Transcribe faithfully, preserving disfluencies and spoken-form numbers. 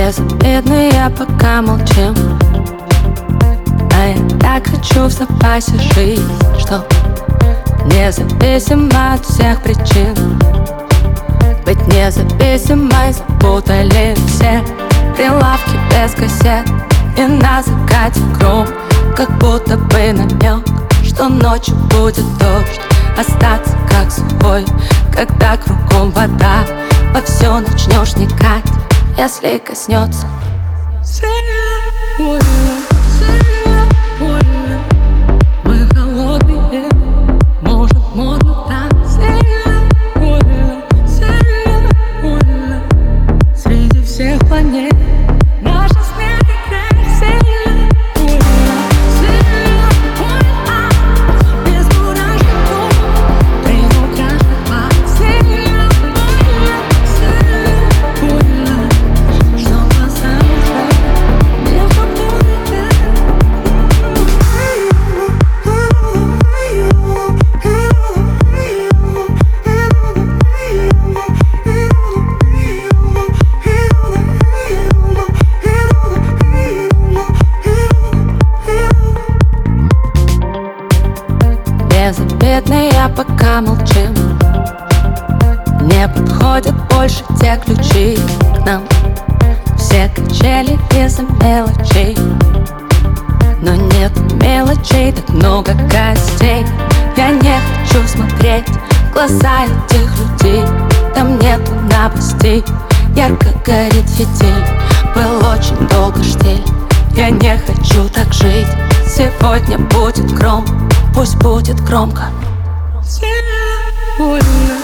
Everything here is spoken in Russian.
Незаметные пока молчим, а я так хочу в запасе жизнь, что независимо от всех причин быть независимой. Запутали все прилавки без кассет, и на закате гром, как будто бы намек, что ночью будет дождь. Остаться как собой, когда кругом вода, во все начнешь вникать, если коснется. Мы холодные, может модно так. Среди всех планет наша смерть играет. Безобидные пока молчим, не подходят больше те ключи к нам. Все качели из-за мелочей, но нет мелочей, так много гостей. Я не хочу смотреть в глаза этих людей, там нету новостей. Ярко горит фитиль, был очень долго штиль. Я не хочу так жить, сегодня будет гром, пусть будет громко. Сегодня